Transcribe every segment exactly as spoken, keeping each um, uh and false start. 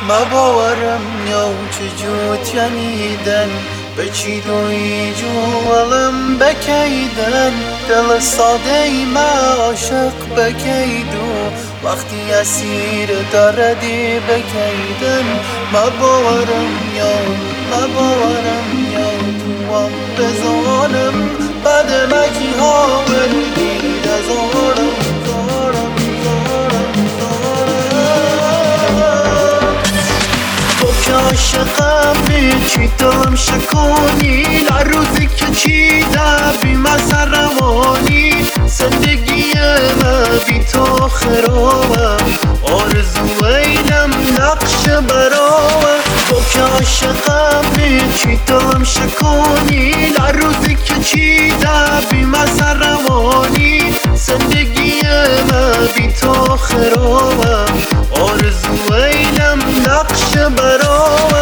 ما باورم یا چجوت یعنیدن بچی دوی جوالم بکیدن دل ساده ای ما عاشق بکیدو وقتی اسیر دردی بکیدن ما باورم یا ما باورم یا توام بزانم بعد مکی ها وردید از آرم زارم زارم زارم تو که عاشقم چی دلم شکانی لروزی که چیده بی مسر روانی زندگی من بی تو خرابه آرزو اینم نقش برابه تو که عاشقم چی دلم شکانی لروزی که چیده بی مسر روانی زندگی من بی تو خرابه آرزو اینم نقش برابه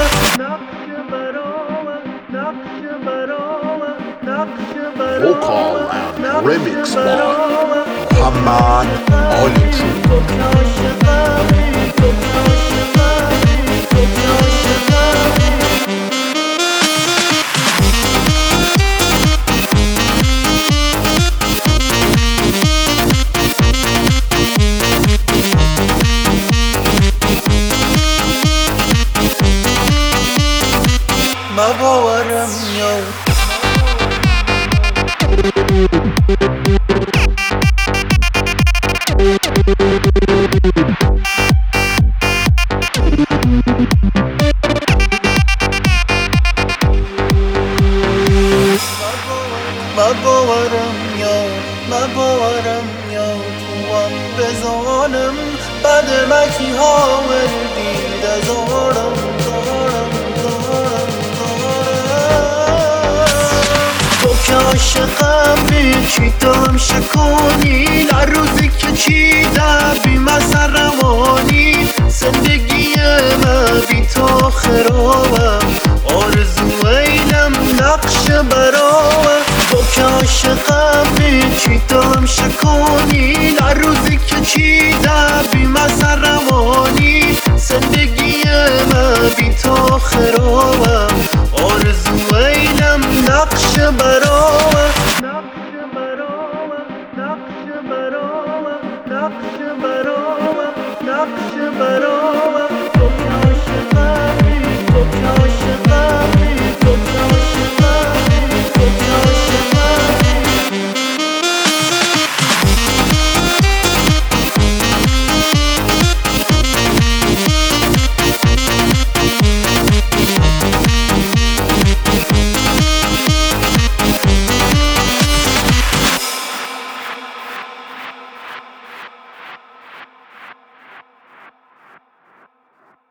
Vocal and remix by Muhammad Ali. ما باورم یا ما باورم یا ما باورم یا توام بزانم بعد مکی ها وردید از آرم زارم زارم زارم تو که عاشقم چی دلم شکانی لروزی که چیده بی مسر روانی زندگی من بی تو خرابه آرزو اینم نقش برابه تو که عاشقم چی دلم شکانی لروزی که چیده بی مسر روانی زندگی من بی تو خرابه آرزو اینم نقش برابه